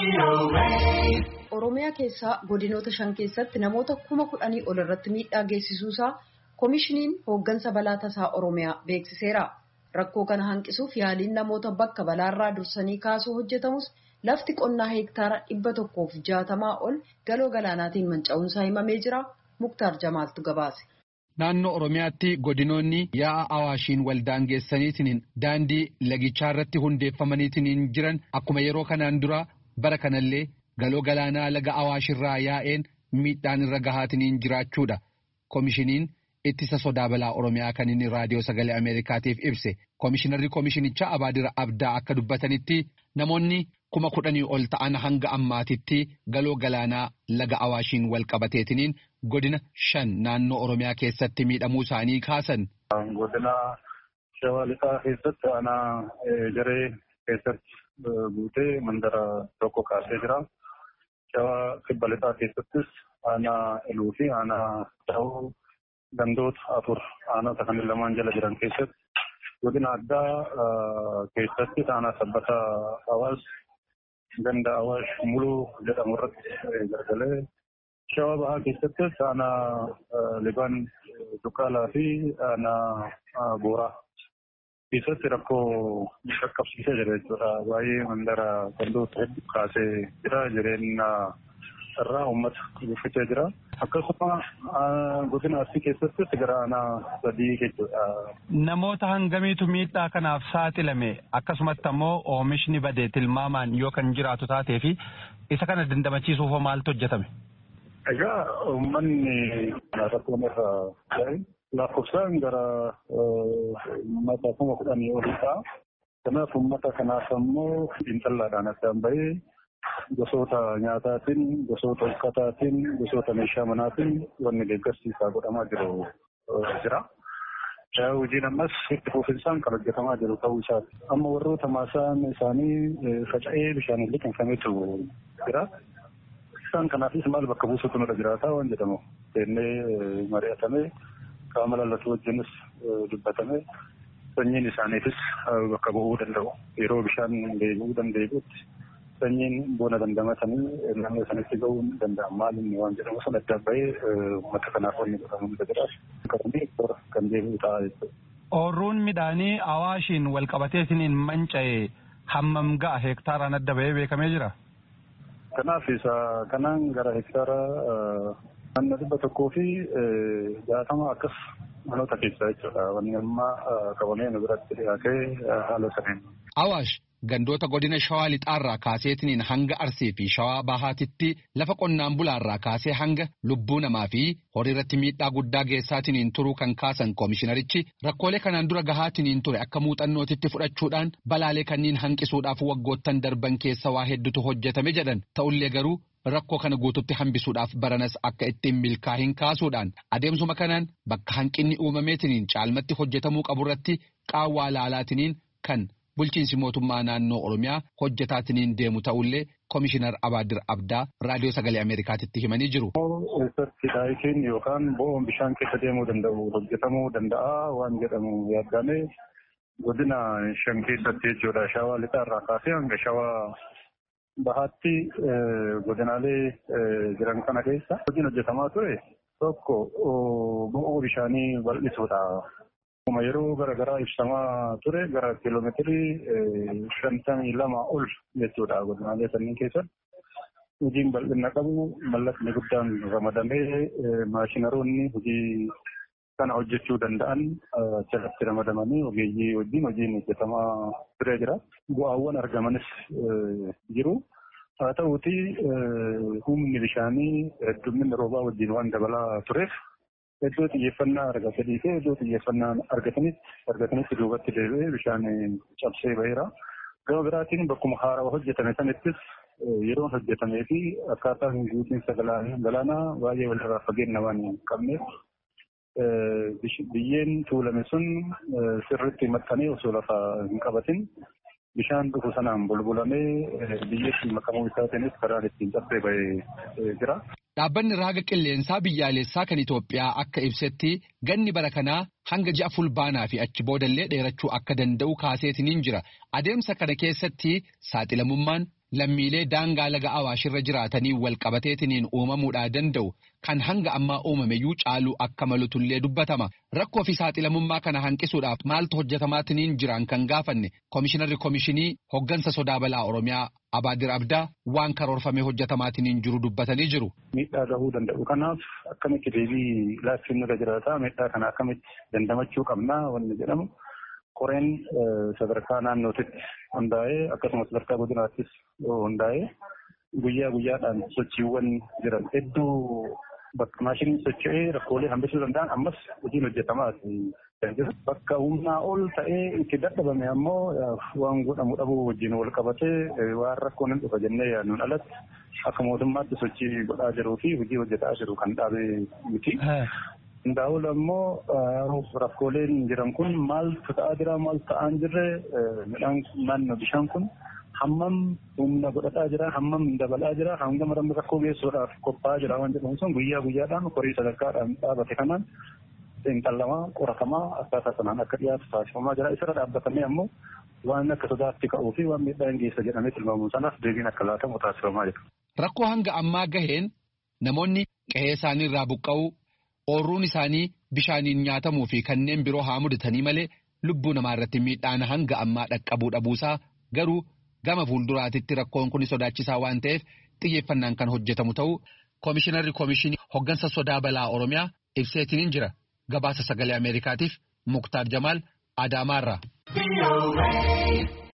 Oromiyaa keessaa godinoota 5 keessatti namoota 10,000 ol irratti miidhaa geessisuusaa koomishiniin hooggansa balaa tasaa Oromiyaa beeksiseera. Rakkoo kana hanqisuuf yaaliin namoota bakka balaarraa dursanii kaasuu hojjetamus lafti qonnaa heektaara 160 ol galoo galaanaatiin manca'uunsaa himamee jira. Muktaar Jamaaltu gabaase. Naannoo Oromiyaatti godinoonni yaa'a Awaashiin waldaan geessaniitiin daandii lagichaa irratti hundeeffamaniitiin jiran akkuma yeroo kanaan dura bara kanallee galoo galaanaa laga Awaashirraa yaa'een miidhaan irra gahaatiin jiraachuudha. Koomishiniin ittisa sodaa balaa Oromiyaa kan inni raadiyoo sagalee Ameerikaatiif ibse. Koomishinarri koomishinichaa Abaadir Abdaa akka dubbatanitti namoonni 10,000 ol ta'an hanga ammaatitti galoo galaanaa laga Awaashiin wal qabateetiin godina 5 naannoo Oromiyaa keessatti miidhamuu isaanii kaasan. Godina Shawaa Lixaa keessatti aanaa Jaree keessatti guutee mandara tokko kaasee jira. Shawaa Kibba Lixaa keessattis aanaa Iluu fi aanaa Da'oo gandoota 4 aanota kan lamaan jala jiran keessatti godina addaa keessatti aanaa Sabbata Awaash ganda Awaash Muluu jedhamu irratti gargalee Shawaa Bahaa keessattis aanaa Libaan Dukkaalaa fi aanaa Booraa keessatti rakkoo qaqqabsiisee jira jechuudha. Baay'ee mandara gandoota hedduu kaasee jira. Jireenya irraa uummata guddifachaa jira. Akkasuma godina Arsii keessattis gara aanaa 3 jechuudha. Namoota hangamiitu miidhaa kanaaf saaxilame akkasumatti ammoo oomishni badee tilmaamaan yoo kan jiraatu taatee fi isa kana dandamachiisuuf maaltu hojjetame? Egaa uummanni rakkoon irra ga'e lakkoofsaan gara uummata 10,000 olii ta'a. Kanaaf uummata kanaaf ammoo xiinxallaadhaan addaan bahee gosoota nyaataatiin, gosoota uffataatiin, gosoota meeshaa manaatiin wanni deeggarsiisaa godhamaa jiru jira. Hojiin ammas itti fufinsaan kan hojjetamaa jiru ta'uu isaati. Amma warroota maasaan isaanii faca'ee bishaan illee kenfameetu jira. Isaan kanaafis maal bakka buusuutu nurra jiraataa waan jedhamu jennee mari'atamee qaama lallatu wajjinis dubbatamee sanyiin isaaniifis bakka bu'uu danda'u. Yeroo bishaan deebi'uu danda'utti sanyiin bona dandamatanii naannoo sanatti ga'uu danda'an maalinni waan jedhamu sana adda bahee uummata kanaaf wanni godhamu jira. Kan deebi'u ta'a jechuudha. Ooyiruun midhaanii Awaashiin wal qabateetiin manca'e hammam ga'a heektaaraan adda bahee beekamee jira? Kanaaf isa kanaan gara hektaara 160 akkas manoota keessaa jechuudha. Wanni amma qabamee nu biratti dhiyaatee haala saniin. Awaash gandoota godina Shawaa Lixaarraa kaaseetiin hanga Arsii fi Shawaa Bahaatitti lafa qonnaan bulaarraa kaasee hanga lubbuu namaa fi horii irratti miidhaa guddaa geessaatiin turuu kan kaasan koomishinarichi rakkoolee kanaan dura gahaatiin ture akka muuxannootitti fudhachuudhaan balaalee kanniin hanqisuudhaaf waggoottan darban keessa waa hedduutu hojjetame jedhan ta'ullee garuu rakkoo kana guututti hambisuudhaaf baranas akka ittiin milkaa'in kaasuudhaan adeemsuma kanaan bakka hanqinni uumameetiin caalmatti hojjetamuu qaburratti qaawwaa laalaatiin kan bulchiinsi mootummaa naannoo Oromiyaa hojjetaatiin deemu ta'ullee Koomishinar Abaadir Abdaa raadiyoo sagalee Ameerikaatitti himanii jiru. Daayitiin yookaan bo'oon bishaan keessa deemuu danda'u hojjetamuu danda'a waan jedhamu yaadame godina 5 keessatti jechuudha. Shawaa Lixaarraa kaasee hanga Shawaa Bahaatti godinaalee jiran kana keessa hojiin hojjetamaa ture tokko bo'oo bishaanii bal'isuudha. Yeroo garaagaraa ibsamaa ture gara kiiloomeetirii 52 ol jechuudha godinaalee sanniin keessatti. Hojiin bal'ina qabu mallaqni guddaan ramadamee maashinaroonni hojii kana hojjechuu danda'an achirratti ramadamanii ogeeyyii wajjin hojiin hojjetamaa turee jira. Bu'aawwan argamanis jiru. Haa ta'uuti humni bishaanii heddumminni roobaa wajjin waan dabalaa tureef iddoo xiyyeeffannaa argatanii fi iddoo xiyyeeffannaa argatanitti duubatti deebi'ee bishaan cabsee baheera. Gama biraatiin bakkuma haarawaa hojjetame sanattis yeroon hojjetamee fi akkaataa guutiinsa galaanaa baay'ee walirraa fageenya waan hin qabneef biyyeen tuulame sun sirriitti maxxanee osoo lafa hin qabatin bishaan dhufu sanaan bulbulamee biyyeetti makamuu isaatiinis karaan ittiin cabsee bahee jira. Dhaabbanni raaga qilleensaa biyyaalessaa kan Itoophiyaa akka ibsetti ganni bara kanaa hanga ji'a fulbaanaa fi achi boodallee dheerachuu akka danda'u kaaseetiniin jira. Adeemsa kana keessatti saaxilamummaan lammiilee daangaa laga Awaashirra jiraatanii wal qabateetiniin uumamuudhaa danda'u kan hanga ammaa uumameyyuu caaluu akka malutullee dubbatama. Rakkoo fi saaxilamummaa kana hanqisuudhaaf maaltu hojjetamaatiniin jiran kan gaafanne Komishinarri Komishinii Hoggansa Sodaa Balaa Oromiyaa Abaadir Abdaa waan karoorfamee hojjetamaatiniin jiru dubbatanii jiru. Miidhaa gahuu danda'u kanaaf akkamitti deebii laaffiin irra jiraata miidhaa kana akkamitti dandamachuu qabnaa wanni jedhamu. Koreen sadarkaa naannootitti hundaa'ee akkasumas sadarkaa godinaattis hundaa'ee guyyaa guyyaadhaan sochiiwwan jiran hedduu bakka maashiniin socho'ee rakkoolee hambisuu danda'an ammas hojiin hojjetamaa bakka humnaa ol ta'ee itti dadhabame ammoo waan godhamu dhabuu wajjin wal qabatee waan rakkoon hin dhufa jennee yaadnuun alatti akka mootummaatti sochii godhaa jiruu fi hojii hojjetaa jiru kan dhaabee miti. Ndaa'ul ammoo rakkooleen jiran kun maaltu ta'aa jira maal ta'aa hin jirre midhaan naannoo bishaan kun hammam humna godhataa jira hammam dabalaa jira hangam rakkoo geessuudhaaf qophaa'aa jira waan jedhamu sun guyyaa guyyaadhaan horii sadarkaadhaan dhaabate kanaan xiinxallamaa qoratamaa akkaataa sanaan akka dhiyaatu taasifamaa jira isarra dhaabbatamee ammoo waan akka sodaatti ka'uu fi waan miidhaa hin geessa jedhamee tilmaamu sanaaf deebiin akka laatamu taasifamaa jira. Rakkoo hanga ammaa gaheen namoonni qe'ee isaanii irraa buqqa'uu ooruun isaanii bishaaniin nyaatamuu fi kanneen biroo haa mudatanii malee lubbuu namaa irratti miidhaan hanga ammaa dhaqqabuu dhabuusaa garuu gama fuulduraatitti rakkoon kun sodaachisaa waan ta'eef xiyyeeffannaan kan hojjetamu ta'uu Komishinarri Komishinii Hoggansa Sodaa Balaa Oromiyaa ibseetiniin jira. Gabaasa Sagalee Ameerikaatiif Muktaar Jamaal Adaamaarraa.